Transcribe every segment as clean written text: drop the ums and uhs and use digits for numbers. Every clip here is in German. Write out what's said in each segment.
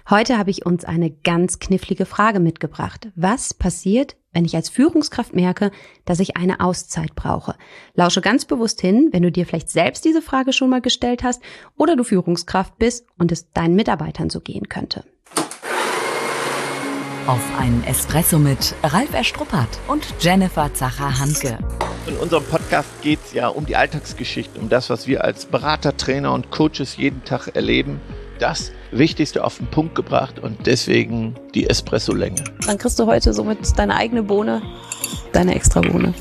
Heute habe ich uns eine ganz knifflige Frage mitgebracht. Was passiert, wenn ich als Führungskraft merke, dass ich eine Auszeit brauche? Lausche ganz bewusst hin, wenn du dir vielleicht selbst diese Frage schon mal gestellt hast oder du Führungskraft bist und es deinen Mitarbeitern so gehen könnte. Auf einen Espresso mit Ralf Erstruppert und Jennifer Zacher-Hanke. In unserem Podcast geht es ja um die Alltagsgeschichten, um das, was wir als Berater, Trainer und Coaches jeden Tag erleben. Das Wichtigste auf den Punkt gebracht und deswegen die Espresso-Länge. Dann kriegst du heute somit deine eigene Bohne, deine Extra-Bohne.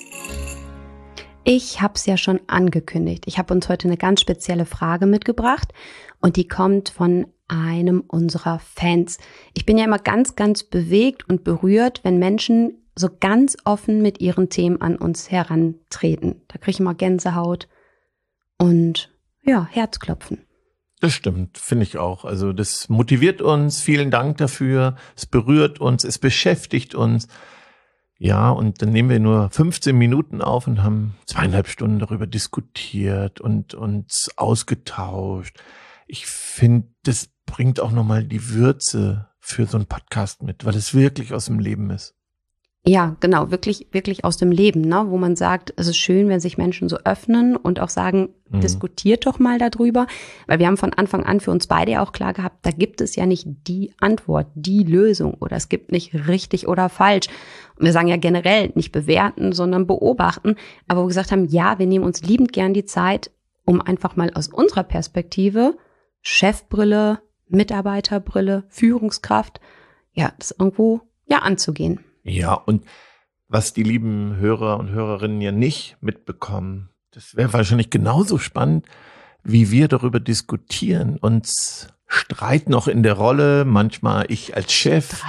Ich habe es ja schon angekündigt. Ich habe uns heute eine ganz spezielle Frage mitgebracht und die kommt von einem unserer Fans. Ich bin ja immer ganz, ganz bewegt und berührt, wenn Menschen so ganz offen mit ihren Themen an uns herantreten. Da kriege ich immer Gänsehaut und ja, Herzklopfen. Das stimmt, finde ich auch. Also das motiviert uns. Vielen Dank dafür. Es berührt uns, es beschäftigt uns. Ja, und dann nehmen wir nur 15 Minuten auf und haben 2,5 Stunden darüber diskutiert und uns ausgetauscht. Ich finde, das bringt auch nochmal die Würze für so einen Podcast mit, weil es wirklich aus dem Leben ist. Ja, genau, wirklich, wirklich aus dem Leben, ne? Wo man sagt, es ist schön, wenn sich Menschen so öffnen und auch sagen, diskutiert doch mal darüber, weil wir haben von Anfang an für uns beide ja auch klar gehabt, da gibt es ja nicht die Antwort, die Lösung oder es gibt nicht richtig oder falsch. Und wir sagen ja generell nicht bewerten, sondern beobachten, aber wo wir gesagt haben, ja, wir nehmen uns liebend gern die Zeit, um einfach mal aus unserer Perspektive, Chefbrille, Mitarbeiterbrille, Führungskraft, ja, das irgendwo ja anzugehen. Ja, und was die lieben Hörer und Hörerinnen ja nicht mitbekommen, das wäre wahrscheinlich genauso spannend, wie wir darüber diskutieren, uns streiten auch in der Rolle, manchmal ich als Chef,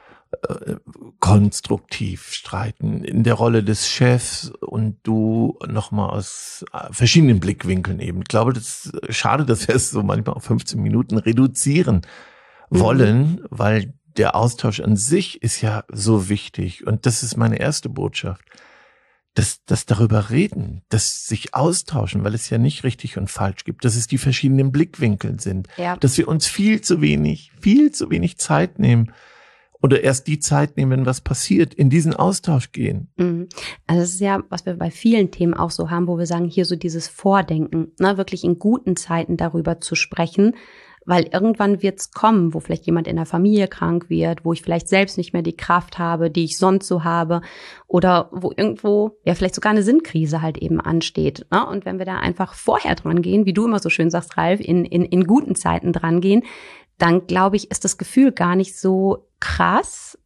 konstruktiv streiten, in der Rolle des Chefs und du nochmal aus verschiedenen Blickwinkeln eben. Ich glaube, das ist schade, dass wir es so manchmal auf 15 Minuten reduzieren wollen, weil der Austausch an sich ist ja so wichtig und das ist meine erste Botschaft, dass darüber reden, dass sich austauschen, weil es ja nicht richtig und falsch gibt, dass es die verschiedenen Blickwinkel sind, dass wir uns viel zu wenig Zeit nehmen oder erst die Zeit nehmen, wenn was passiert, in diesen Austausch gehen. Also das ist ja, was wir bei vielen Themen auch so haben, wo wir sagen, hier so dieses Vordenken, ne, wirklich in guten Zeiten darüber zu sprechen, weil irgendwann wird's kommen, wo vielleicht jemand in der Familie krank wird, wo ich vielleicht selbst nicht mehr die Kraft habe, die ich sonst so habe oder wo irgendwo ja vielleicht sogar eine Sinnkrise halt eben ansteht. Ne? Und wenn wir da einfach vorher dran gehen, wie du immer so schön sagst, Ralf, in guten Zeiten dran gehen, dann glaube ich, ist das Gefühl gar nicht so krass,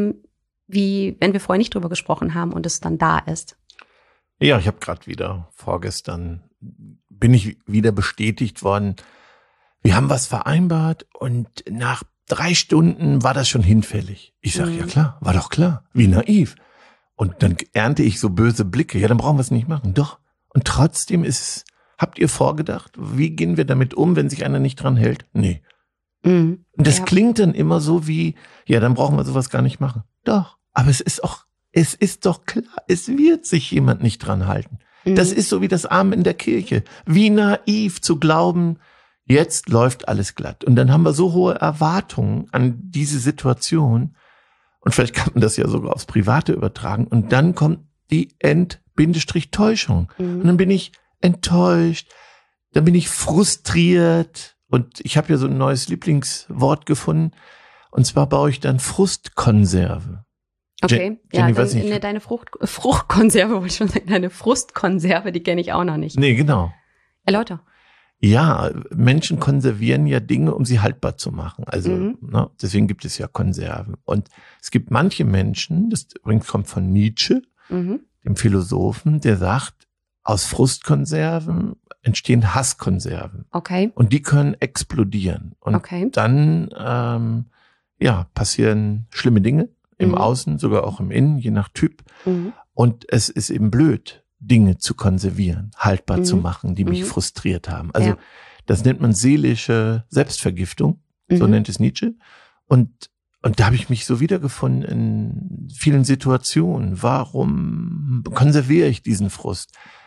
wie wenn wir vorher nicht drüber gesprochen haben und es dann da ist. Ja, ich habe gerade vorgestern bin ich wieder bestätigt worden, wir haben was vereinbart und nach 3 Stunden war das schon hinfällig. Ich sage, ja klar, war doch klar, wie naiv. Und dann ernte ich so böse Blicke, ja, dann brauchen wir es nicht machen. Doch. Und trotzdem habt ihr vorgedacht, wie gehen wir damit um, wenn sich einer nicht dran hält? Nee. Und das klingt dann immer so wie, ja, dann brauchen wir sowas gar nicht machen. Doch. Aber es ist doch klar, es wird sich jemand nicht dran halten. Das ist so wie das Amen in der Kirche. Wie naiv zu glauben, jetzt läuft alles glatt. Und dann haben wir so hohe Erwartungen an diese Situation. Und vielleicht kann man das ja sogar aufs Private übertragen. Und dann kommt die Täuschung. Und dann bin ich enttäuscht. Dann bin ich frustriert. Und ich habe ja so ein neues Lieblingswort gefunden. Und zwar baue ich dann Frustkonserve. Okay, Jenny, ja, deine Fruchtkonserve, wollte ich schon sagen, deine Frustkonserve, die kenne ich auch noch nicht. Nee, genau. Erläuter. Ja, Menschen konservieren ja Dinge, um sie haltbar zu machen. Also deswegen gibt es ja Konserven. Und es gibt manche Menschen, das übrigens kommt von Nietzsche, dem Philosophen, der sagt, aus Frustkonserven entstehen Hasskonserven. Okay. Und die können explodieren. Und dann passieren schlimme Dinge im Außen, sogar auch im Innen, je nach Typ. Und es ist eben blöd, Dinge zu konservieren, haltbar zu machen, die mich frustriert haben. Also das nennt man seelische Selbstvergiftung, so nennt es Nietzsche. Und da habe ich mich so wiedergefunden in vielen Situationen. Warum konserviere ich diesen Frust?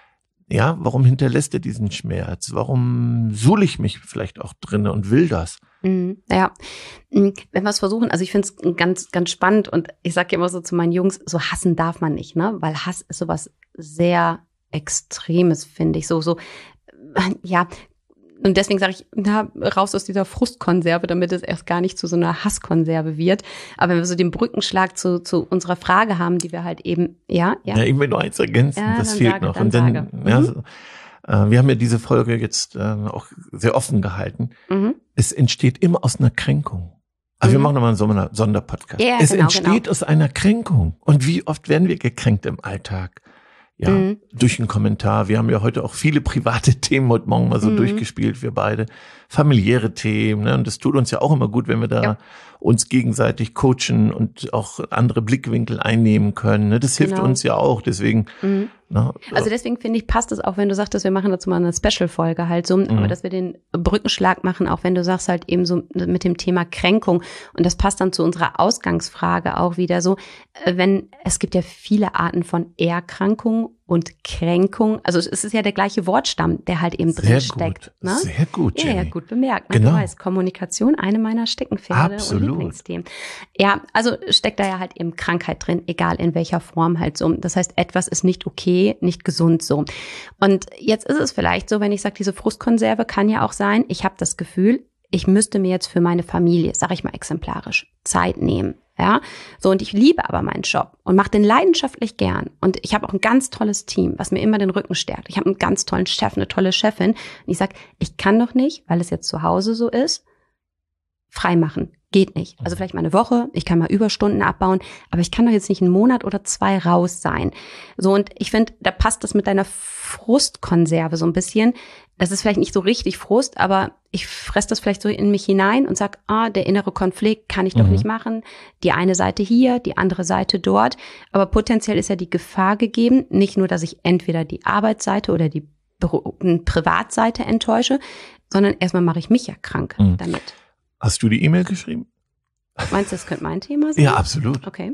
Ja, warum hinterlässt er diesen Schmerz? Warum suhle ich mich vielleicht auch drin und will das? Ja, wenn wir es versuchen, also ich finde es ganz, ganz spannend und ich sage ja immer so zu meinen Jungs, so hassen darf man nicht, ne? Weil Hass ist sowas sehr Extremes, finde ich. So, ja. Und deswegen sage ich, raus aus dieser Frustkonserve, damit es erst gar nicht zu so einer Hasskonserve wird. Aber wenn wir so den Brückenschlag zu unserer Frage haben, die wir halt eben, Ja, ich will nur eins ergänzen, das fehlt noch. Und dann, wir haben ja diese Folge jetzt auch sehr offen gehalten. Es entsteht immer aus einer Kränkung. Aber wir machen nochmal einen Sonderpodcast. Ja, es entsteht aus einer Kränkung. Und wie oft werden wir gekränkt im Alltag? Ja, durch einen Kommentar. Wir haben ja heute auch viele private Themen heute Morgen mal so durchgespielt, wir beide. Familiäre Themen, ne? Und das tut uns ja auch immer gut, wenn wir da uns gegenseitig coachen und auch andere Blickwinkel einnehmen können. Ne? Das hilft uns ja auch, deswegen. Ne? Also deswegen finde ich, passt es auch, wenn du sagst, wir machen dazu mal eine Special-Folge halt so, aber dass wir den Brückenschlag machen, auch wenn du sagst halt eben so mit dem Thema Kränkung und das passt dann zu unserer Ausgangsfrage auch wieder so, es gibt ja viele Arten von Erkrankung und Kränkung, also es ist ja der gleiche Wortstamm, der halt eben drin steckt. Ne? Sehr gut, Jenny. Ja, gut bemerkt. Genau. Du weißt, Kommunikation, eine meiner Steckenpferde und Lieblingsthemen. Ja, also steckt da ja halt eben Krankheit drin, egal in welcher Form halt so. Das heißt, etwas ist nicht okay, nicht gesund so. Und jetzt ist es vielleicht so, wenn ich sage, diese Frustkonserve kann ja auch sein, ich habe das Gefühl, ich müsste mir jetzt für meine Familie, sage ich mal exemplarisch, Zeit nehmen. Ja, so, und ich liebe aber meinen Job und mache den leidenschaftlich gern. Und ich habe auch ein ganz tolles Team, was mir immer den Rücken stärkt. Ich habe einen ganz tollen Chef, eine tolle Chefin. Und ich sage, ich kann doch nicht, weil es jetzt zu Hause so ist, frei machen. Geht nicht. Also vielleicht mal eine Woche, ich kann mal Überstunden abbauen, aber ich kann doch jetzt nicht einen Monat oder 2 raus sein. So, und ich finde, da passt das mit deiner Frustkonserve so ein bisschen. Das ist vielleicht nicht so richtig Frust, aber ich fresse das vielleicht so in mich hinein und sag, der innere Konflikt kann ich doch nicht machen. Die eine Seite hier, die andere Seite dort. Aber potenziell ist ja die Gefahr gegeben, nicht nur, dass ich entweder die Arbeitsseite oder die Privatseite enttäusche, sondern erstmal mache ich mich ja krank damit. Hast du die E-Mail geschrieben? Meinst du, das könnte mein Thema sein? Ja, absolut. Okay.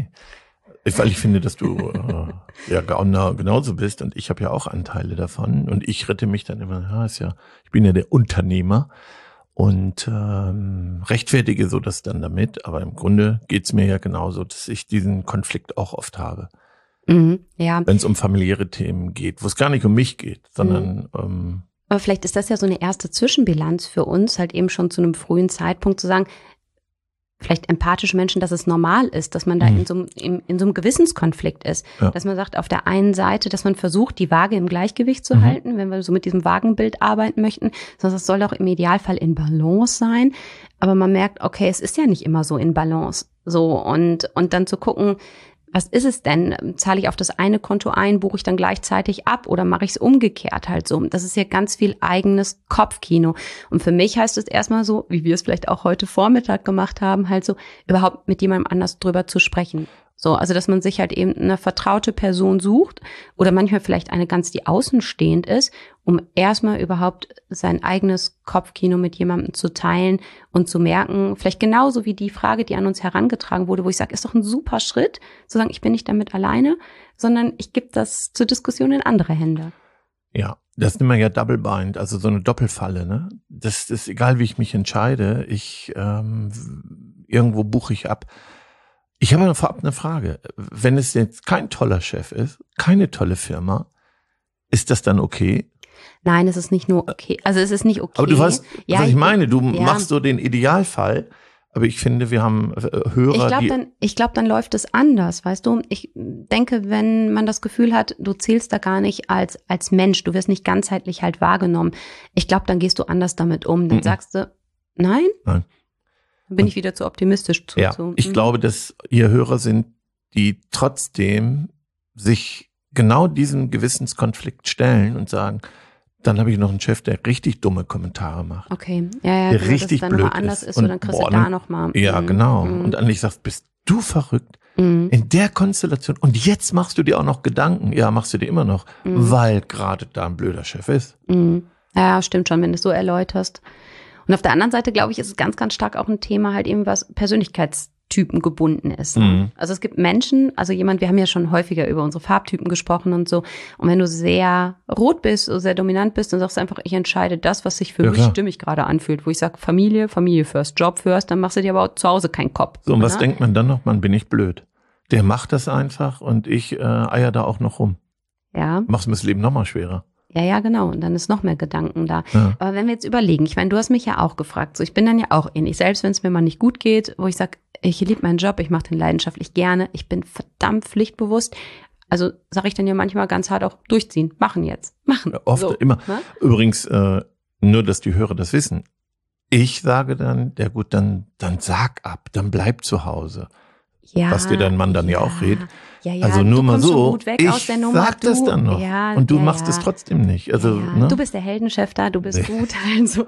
Weil ich finde, dass du ja genauso bist und ich habe ja auch Anteile davon und ich rette mich dann immer, ich bin ja der Unternehmer und rechtfertige so das dann damit, aber im Grunde geht's mir ja genauso, dass ich diesen Konflikt auch oft habe. Ja. Wenn es um familiäre Themen geht, wo es gar nicht um mich geht, sondern aber vielleicht ist das ja so eine erste Zwischenbilanz für uns, halt eben schon zu einem frühen Zeitpunkt zu sagen, vielleicht empathische Menschen, dass es normal ist, dass man da in so einem Gewissenskonflikt ist. Ja. Dass man sagt, auf der einen Seite, dass man versucht, die Waage im Gleichgewicht zu halten, wenn wir so mit diesem Wagenbild arbeiten möchten, sondern es soll auch im Idealfall in Balance sein. Aber man merkt, okay, es ist ja nicht immer so in Balance. So, und dann zu gucken, was ist es denn? Zahle ich auf das eine Konto ein, buche ich dann gleichzeitig ab oder mache ich es umgekehrt halt so? Das ist ja ganz viel eigenes Kopfkino. Und für mich heißt es erstmal so, wie wir es vielleicht auch heute Vormittag gemacht haben, halt so, überhaupt mit jemandem anders drüber zu sprechen. So, also dass man sich halt eben eine vertraute Person sucht oder manchmal vielleicht eine ganz, die außenstehend ist, um erstmal überhaupt sein eigenes Kopfkino mit jemandem zu teilen und zu merken, vielleicht genauso wie die Frage, die an uns herangetragen wurde, wo ich sage, ist doch ein super Schritt, zu sagen, ich bin nicht damit alleine, sondern ich gebe das zur Diskussion in andere Hände. Ja, das nennt man ja Double Bind, also so eine Doppelfalle, ne? Das ist egal, wie ich mich entscheide, irgendwo buche ich ab. Ich habe vorab eine Frage. Wenn es jetzt kein toller Chef ist, keine tolle Firma, ist das dann okay? Nein, es ist nicht nur okay. Also es ist nicht okay. Aber du weißt, was ich meine. Du machst so den Idealfall. Aber ich finde, wir haben Hörer, Ich glaube, dann läuft es anders, weißt du. Ich denke, wenn man das Gefühl hat, du zählst da gar nicht als Mensch, du wirst nicht ganzheitlich halt wahrgenommen. Ich glaube, dann gehst du anders damit um. Dann sagst du, nein. Bin ich wieder zu optimistisch zu. Ja, ich glaube, dass ihr Hörer sind, die trotzdem sich genau diesem Gewissenskonflikt stellen und sagen, dann habe ich noch einen Chef, der richtig dumme Kommentare macht. Okay, ja, der richtig dass es dann blöd anders ist und und dann kriegst du da nochmal. Ja, genau. Und eigentlich sagst, bist du verrückt? In der Konstellation. Und jetzt machst du dir auch noch Gedanken. Ja, machst du dir immer noch, weil gerade da ein blöder Chef ist. Ja, stimmt schon, wenn du es so erläuterst. Und auf der anderen Seite, glaube ich, ist es ganz, ganz stark auch ein Thema halt eben, was Persönlichkeitstyp Typen gebunden ist. Ne? Also es gibt Menschen, also wir haben ja schon häufiger über unsere Farbtypen gesprochen und so. Und wenn du sehr rot bist oder sehr dominant bist, dann sagst du einfach, ich entscheide das, was sich für mich stimmig gerade anfühlt. Wo ich sage, Familie first, Job first, dann machst du dir aber auch zu Hause keinen Kopf. So, und was denkt man dann noch? Man bin ich blöd. Der macht das einfach und ich eier da auch noch rum. Ja. Machst mir das Leben noch mal schwerer. Ja, genau. Und dann ist noch mehr Gedanken da. Ja. Aber wenn wir jetzt überlegen, ich meine, du hast mich ja auch gefragt, so ich bin dann ja auch ähnlich, selbst wenn es mir mal nicht gut geht, wo ich sage, ich liebe meinen Job, ich mache den leidenschaftlich gerne, ich bin verdammt pflichtbewusst. Also sage ich dann ja manchmal ganz hart auch durchziehen, machen. Ja, oft so, immer. Ne? Übrigens, nur, dass die Hörer das wissen. Ich sage dann, ja gut, dann sag ab, dann bleib zu Hause. Ja, was dir dein Mann dann ja auch rät. Ja, also nur mal so, ich sag das dann noch und du machst es trotzdem nicht. Also ne? Du bist der Heldenchef da, du bist gut. Also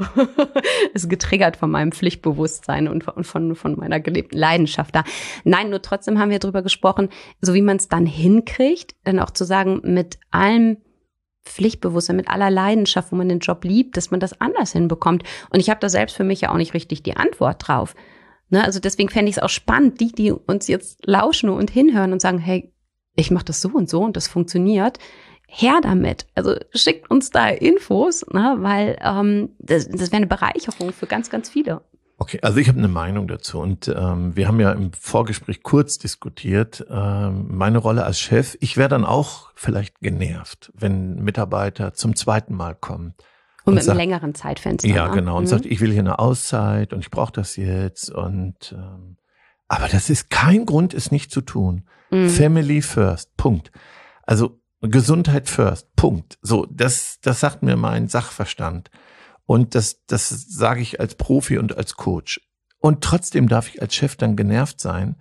ist getriggert von meinem Pflichtbewusstsein und von meiner gelebten Leidenschaft da. Nein, nur trotzdem haben wir drüber gesprochen, so wie man es dann hinkriegt, dann auch zu sagen, mit allem Pflichtbewusstsein, mit aller Leidenschaft, wo man den Job liebt, dass man das anders hinbekommt. Und ich habe da selbst für mich ja auch nicht richtig die Antwort drauf. Ne, also deswegen fände ich es auch spannend, die uns jetzt lauschen und hinhören und sagen, hey, ich mache das so und das funktioniert, her damit. Also schickt uns da Infos, ne, weil das wäre eine Bereicherung für ganz, ganz viele. Okay, also ich habe eine Meinung dazu und wir haben ja im Vorgespräch kurz diskutiert, meine Rolle als Chef, ich wäre dann auch vielleicht genervt, wenn ein Mitarbeiter zum zweiten Mal kommt. Und mit einem längeren Zeitfenster. Ja, genau. Und sagt, ich will hier eine Auszeit und ich brauche das jetzt. Und aber das ist kein Grund, es nicht zu tun. Family first, Punkt. Also Gesundheit first, Punkt. So, das sagt mir mein Sachverstand. Und das sage ich als Profi und als Coach. Und trotzdem darf ich als Chef dann genervt sein.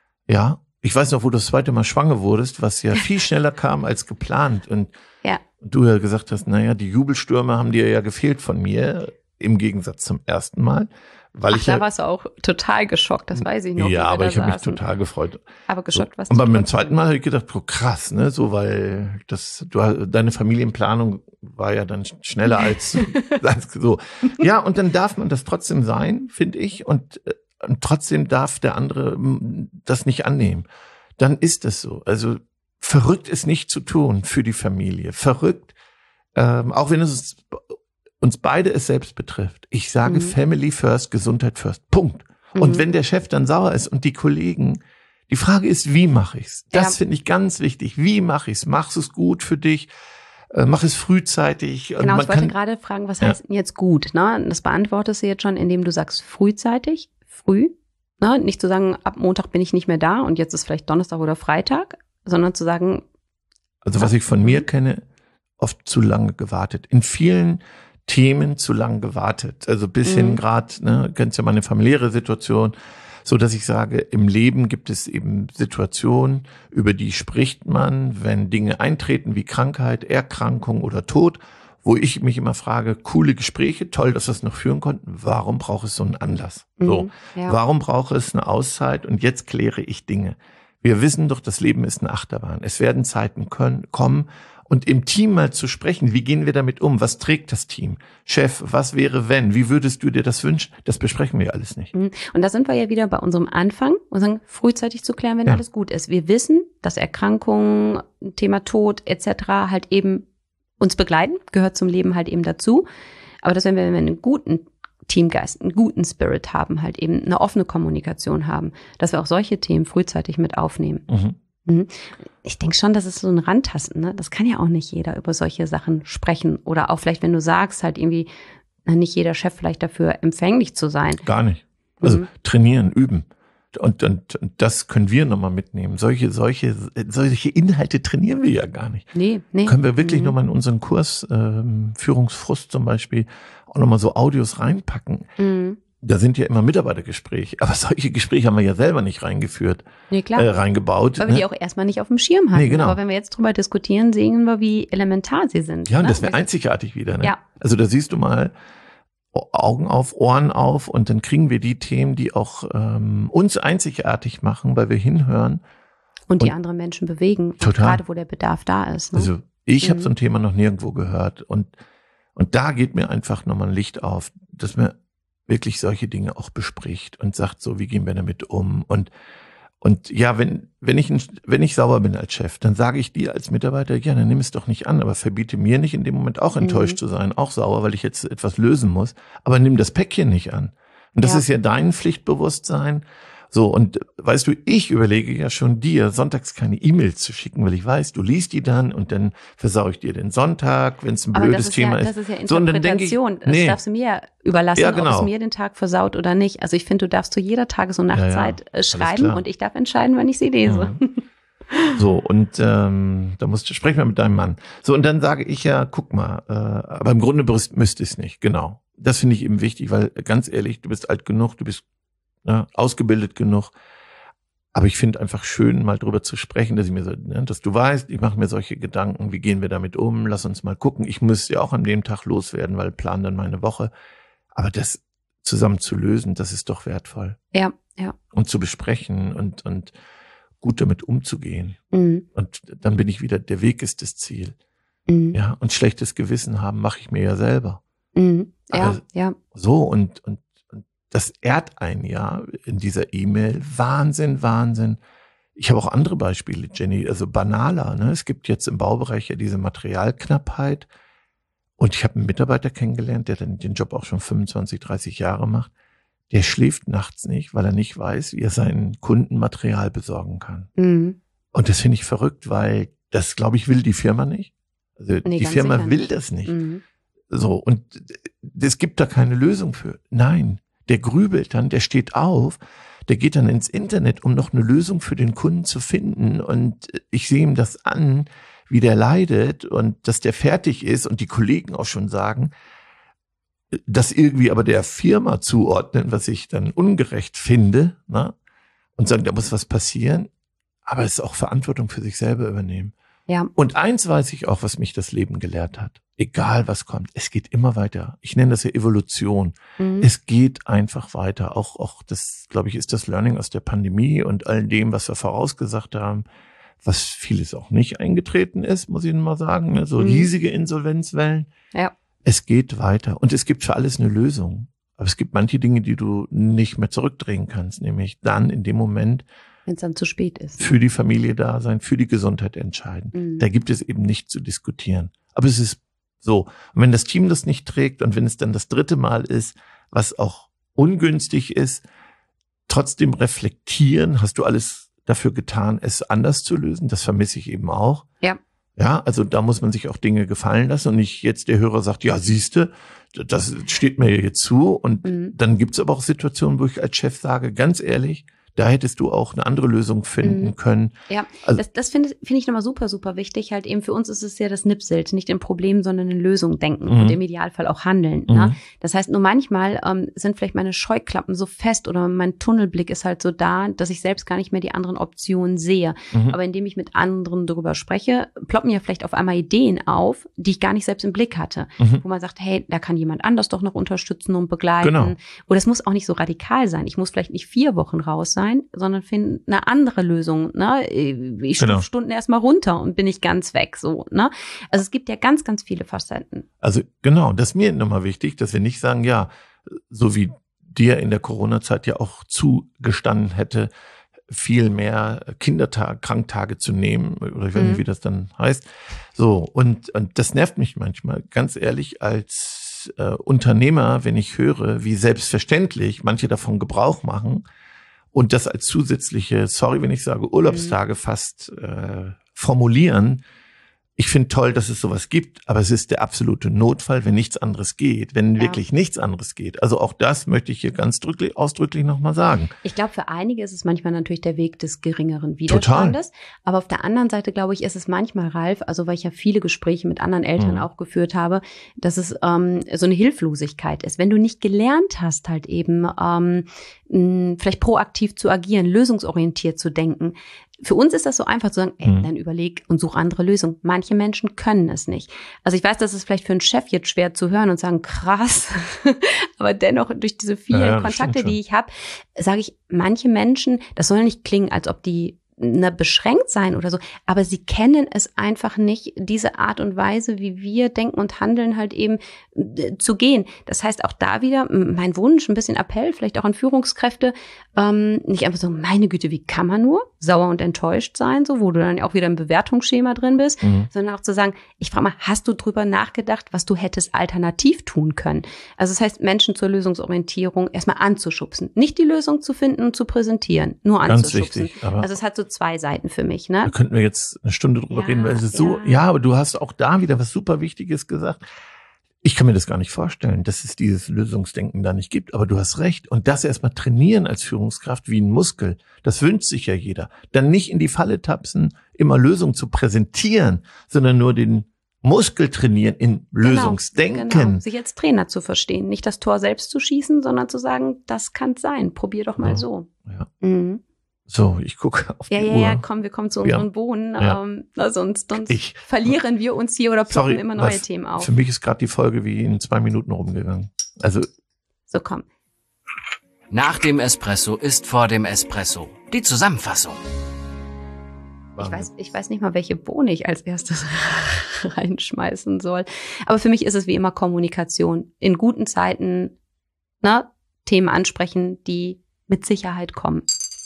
Ja, ich weiß noch, wo du das zweite Mal schwanger wurdest, was ja viel schneller kam als geplant. Und du ja gesagt hast, naja, die Jubelstürme haben dir ja gefehlt von mir, im Gegensatz zum ersten Mal. Weil da warst du auch total geschockt, das weiß ich noch. Ja, aber ich habe mich total gefreut. Aber geschockt warst du. Und beim zweiten Mal habe ich gedacht, oh, krass, ne, so, weil deine Familienplanung war ja dann schneller als so. Ja, und dann darf man das trotzdem sein, finde ich, und trotzdem darf der andere das nicht annehmen. Dann ist es so. Also verrückt ist nicht zu tun für die Familie. Verrückt, auch wenn es uns beide es selbst betrifft. Ich sage Family first, Gesundheit first. Punkt. Und wenn der Chef dann sauer ist und die Kollegen, die Frage ist, wie mache ich's? Das finde ich ganz wichtig. Wie mache ich's? Machst es gut für dich? Mach es frühzeitig. Genau, ich wollte gerade fragen, was heißt denn jetzt gut? Ne? Das beantwortest du jetzt schon, indem du sagst frühzeitig, früh. Ne? Nicht zu sagen, ab Montag bin ich nicht mehr da und jetzt ist vielleicht Donnerstag oder Freitag, sondern zu sagen. Also was ich von mir kenne, oft zu lange gewartet. In vielen Themen zu lange gewartet. Also bis hin gerade, ne, kennst ja meine familiäre Situation, so dass ich sage, im Leben gibt es eben Situationen, über die spricht man, wenn Dinge eintreten wie Krankheit, Erkrankung oder Tod, wo ich mich immer frage, coole Gespräche, toll, dass wir es noch führen konnten. Warum braucht es so einen Anlass? So, warum braucht es eine Auszeit? Und jetzt kläre ich Dinge. Wir wissen doch, das Leben ist eine Achterbahn. Es werden Zeiten kommen. Und im Team mal zu sprechen, wie gehen wir damit um? Was trägt das Team? Chef, was wäre wenn? Wie würdest du dir das wünschen? Das besprechen wir alles nicht. Und da sind wir ja wieder bei unserem Anfang und sagen, frühzeitig zu klären, wenn alles gut ist. Wir wissen, dass Erkrankungen, Thema Tod etc. halt eben uns begleiten, gehört zum Leben halt eben dazu. Aber dass wenn wir einen guten Teamgeist, einen guten Spirit haben, halt eben eine offene Kommunikation haben, dass wir auch solche Themen frühzeitig mit aufnehmen. Ich denke schon, das ist so ein Randtasten, ne? Das kann ja auch nicht jeder über solche Sachen sprechen. Oder auch vielleicht, wenn du sagst, halt irgendwie, nicht jeder Chef vielleicht dafür empfänglich zu sein. Gar nicht. Also trainieren, üben. Und das können wir nochmal mitnehmen. Solche Inhalte trainieren wir ja gar nicht. Nee. Können wir wirklich nochmal in unseren Kurs, Führungsfrust zum Beispiel, auch nochmal so Audios reinpacken. Da sind ja immer Mitarbeitergespräche, aber solche Gespräche haben wir ja selber nicht reingeführt, reingebaut. Weil wir die auch erstmal nicht auf dem Schirm hatten. Nee, genau. Aber wenn wir jetzt drüber diskutieren, sehen wir, wie elementar sie sind. Ja, und das wäre einzigartig wieder. Ne? Ja. Also da siehst du mal, Augen auf, Ohren auf und dann kriegen wir die Themen, die auch uns einzigartig machen, weil wir hinhören. Und die andere Menschen bewegen. Total. Gerade wo der Bedarf da ist. Ne? Also ich habe so ein Thema noch nirgendwo gehört und da geht mir einfach nochmal ein Licht auf, dass mir wirklich solche Dinge auch bespricht und sagt so, wie gehen wir damit um? Und ja, wenn ich sauer bin als Chef, dann sage ich dir als Mitarbeiter, ja, dann nimm es doch nicht an, aber verbiete mir nicht in dem Moment auch enttäuscht zu sein, auch sauer, weil ich jetzt etwas lösen muss, aber nimm das Päckchen nicht an. Und das ist ja dein Pflichtbewusstsein. So, und weißt du, ich überlege ja schon dir, sonntags keine E-Mails zu schicken, weil ich weiß, du liest die dann und dann versaue ich dir den Sonntag, wenn es ein blödes Thema ist. Das ist ja Interpretation. Das darfst du mir überlassen, ob es mir den Tag versaut oder nicht. Also ich finde, du darfst zu jeder Tages- und Nachtzeit schreiben und ich darf entscheiden, wann ich sie lese. Mhm. So, und sprechen wir mit deinem Mann. So, und dann sage ich ja, guck mal, aber im Grunde müsste ich es nicht, genau. Das finde ich eben wichtig, weil ganz ehrlich, du bist alt genug, du bist ausgebildet genug. Aber ich finde einfach schön, mal drüber zu sprechen, dass du weißt, ich mache mir solche Gedanken, wie gehen wir damit um, lass uns mal gucken. Ich muss ja auch an dem Tag loswerden, weil plan dann meine Woche. Aber das zusammen zu lösen, das ist doch wertvoll. Ja. Und zu besprechen und gut damit umzugehen. Mhm. Und dann bin ich wieder, der Weg ist das Ziel. Mhm. Ja, und schlechtes Gewissen haben mache ich mir ja selber. Mhm. Aber Ja. So, und das ehrt einen ja in dieser E-Mail. Wahnsinn. Ich habe auch andere Beispiele, Jenny, also banaler. Ne? Es gibt jetzt im Baubereich ja diese Materialknappheit. Und ich habe einen Mitarbeiter kennengelernt, der dann den Job auch schon 25, 30 Jahre macht. Der schläft nachts nicht, weil er nicht weiß, wie er seinen Kunden Material besorgen kann. Mhm. Und das finde ich verrückt, weil das, glaube ich, will die Firma nicht. Also die Firma will das nicht. Mhm. So, und es gibt da keine Lösung für. Nein. Der grübelt dann, der steht auf, der geht dann ins Internet, um noch eine Lösung für den Kunden zu finden. Und ich sehe ihm das an, wie der leidet und dass der fertig ist und die Kollegen auch schon sagen, das irgendwie aber der Firma zuordnen, was ich dann ungerecht finde, ne? Und sagen, da muss was passieren. Aber es ist auch Verantwortung für sich selber übernehmen. Ja. Und eins weiß ich auch, was mich das Leben gelehrt hat. Egal was kommt, es geht immer weiter. Ich nenne das ja Evolution. Mhm. Es geht einfach weiter. Auch das, glaube ich, ist das Learning aus der Pandemie und all dem, was wir vorausgesagt haben, was vieles auch nicht eingetreten ist, muss ich mal sagen. So riesige Insolvenzwellen. Ja. Es geht weiter. Und es gibt für alles eine Lösung. Aber es gibt manche Dinge, die du nicht mehr zurückdrehen kannst, nämlich dann in dem Moment, wenn es dann zu spät ist. Für die Familie da sein, für die Gesundheit entscheiden. Mhm. Da gibt es eben nicht zu diskutieren. Aber es ist so. Und wenn das Team das nicht trägt und wenn es dann das 3. Mal ist, was auch ungünstig ist, trotzdem reflektieren, hast du alles dafür getan, es anders zu lösen? Das vermisse ich eben auch. Ja. Ja, also da muss man sich auch Dinge gefallen lassen und nicht jetzt der Hörer sagt, ja, siehste, das steht mir jetzt zu. Und dann gibt's aber auch Situationen, wo ich als Chef sage, ganz ehrlich, da hättest du auch eine andere Lösung finden können. Ja, also, das finde ich nochmal super, super wichtig. Halt eben für uns ist es ja das Nipselt, nicht in Problem, sondern in Lösung denken und im Idealfall auch handeln. Ne? Das heißt, nur manchmal sind vielleicht meine Scheuklappen so fest oder mein Tunnelblick ist halt so da, dass ich selbst gar nicht mehr die anderen Optionen sehe. Aber indem ich mit anderen darüber spreche, ploppen ja vielleicht auf einmal Ideen auf, die ich gar nicht selbst im Blick hatte. Wo man sagt, hey, da kann jemand anders doch noch unterstützen und begleiten. Genau. Oder es muss auch nicht so radikal sein. Ich muss vielleicht nicht 4 Wochen raus sein, sondern finden eine andere Lösung. Ne? Ich stufe Stunden erstmal runter und bin ich ganz weg. So, ne? Also es gibt ja ganz, ganz viele Facetten. Also genau, das ist mir nochmal wichtig, dass wir nicht sagen, ja, so wie dir in der Corona-Zeit ja auch zugestanden hätte, viel mehr Kranktage zu nehmen, oder ich weiß nicht, wie das dann heißt. So, und das nervt mich manchmal, ganz ehrlich, als Unternehmer, wenn ich höre, wie selbstverständlich manche davon Gebrauch machen, und das als zusätzliche, sorry, wenn ich sage, Urlaubstage fast formulieren. Ich finde toll, dass es sowas gibt, aber es ist der absolute Notfall, wenn nichts anderes geht, wenn wirklich nichts anderes geht. Also auch das möchte ich hier ganz ausdrücklich nochmal sagen. Ich glaube, für einige ist es manchmal natürlich der Weg des geringeren Widerstandes. Total. Aber auf der anderen Seite, glaube ich, ist es manchmal, Ralf, also weil ich ja viele Gespräche mit anderen Eltern auch geführt habe, dass es so eine Hilflosigkeit ist. Wenn du nicht gelernt hast, halt eben vielleicht proaktiv zu agieren, lösungsorientiert zu denken. Für uns ist das so einfach zu sagen, ey, dann überleg und such andere Lösungen. Manche Menschen können es nicht. Also ich weiß, das ist vielleicht für einen Chef jetzt schwer zu hören und sagen, krass, aber dennoch durch diese vielen Kontakte, die ich habe, sage ich, manche Menschen, das soll nicht klingen, als ob die beschränkt sein oder so, aber sie kennen es einfach nicht, diese Art und Weise, wie wir denken und handeln, halt eben zu gehen. Das heißt auch da wieder mein Wunsch, ein bisschen Appell, vielleicht auch an Führungskräfte, nicht einfach so, meine Güte, wie kann man nur sauer und enttäuscht sein, so, wo du dann auch wieder im Bewertungsschema drin bist, sondern auch zu sagen, ich frage mal, hast du drüber nachgedacht, was du hättest alternativ tun können? Also das heißt, Menschen zur Lösungsorientierung erstmal anzuschubsen, nicht die Lösung zu finden und zu präsentieren, nur anzuschubsen. Ganz wichtig, aber also es hat so 2 Seiten für mich, ne? Da könnten wir jetzt eine Stunde drüber reden, weil es ist so, aber du hast auch da wieder was super Wichtiges gesagt. Ich kann mir das gar nicht vorstellen, dass es dieses Lösungsdenken da nicht gibt, aber du hast recht. Und das erstmal trainieren als Führungskraft wie ein Muskel, das wünscht sich ja jeder. Dann nicht in die Falle tapsen, immer Lösungen zu präsentieren, sondern nur den Muskel trainieren in Lösungsdenken. Genau. Sich als Trainer zu verstehen, nicht das Tor selbst zu schießen, sondern zu sagen, das kann sein, probier doch mal so. Ja. So, ich gucke auf die Uhr. Ja, komm, wir kommen zu unseren Bohnen. Sonst verlieren wir uns hier oder ploppen immer neue Themen auf. Für mich ist gerade die Folge wie in 2 Minuten rumgegangen. Also. So, komm. Nach dem Espresso ist vor dem Espresso. Die Zusammenfassung. Ich weiß nicht mal, welche Bohne ich als erstes reinschmeißen soll. Aber für mich ist es wie immer Kommunikation. In guten Zeiten, Themen ansprechen, die mit Sicherheit kommen.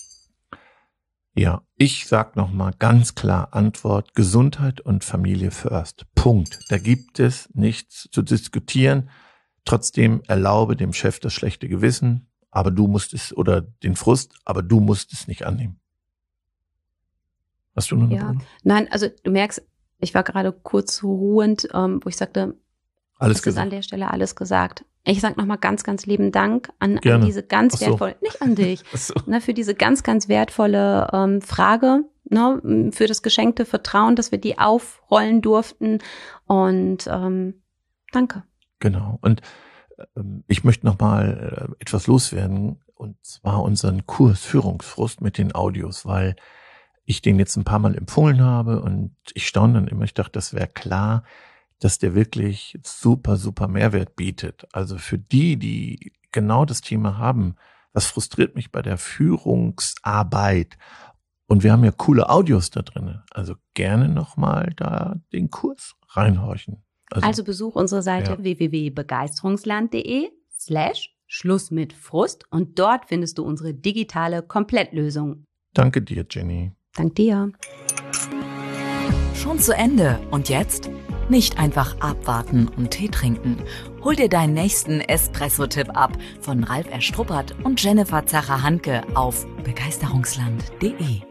Ja, ich sag nochmal ganz klar Antwort, Gesundheit und Familie first. Punkt. Da gibt es nichts zu diskutieren. Trotzdem erlaube dem Chef das schlechte Gewissen, aber du musst es, oder den Frust, aber du musst es nicht annehmen. Hast du noch eine Frage? Nein, also du merkst, ich war gerade kurz ruhend, wo ich sagte, alles es gesagt. Ist an der Stelle alles gesagt. Ich sage nochmal ganz, ganz lieben Dank an diese ganz wertvolle, nicht an dich, für diese ganz, ganz wertvolle Frage, für das geschenkte Vertrauen, dass wir die aufrollen durften. Und danke. Genau. Und ich möchte nochmal etwas loswerden, und zwar unseren Kurs Führungsfrust mit den Audios, weil ich den jetzt ein paar Mal empfohlen habe und ich staune dann immer, ich dachte, das wäre klar, dass der wirklich super, super Mehrwert bietet. Also für die genau das Thema haben, was frustriert mich bei der Führungsarbeit? Und wir haben ja coole Audios da drin. Also gerne nochmal da den Kurs reinhorchen. Also besuch unsere Seite www.begeisterungsland.de/Schluss mit Frust und dort findest du unsere digitale Komplettlösung. Danke dir, Jenny. Dank dir. Schon zu Ende. Und jetzt? Nicht einfach abwarten und Tee trinken. Hol dir deinen nächsten Espresso-Tipp ab von Ralf Erstruppert und Jennifer Zacher-Hanke auf begeisterungsland.de.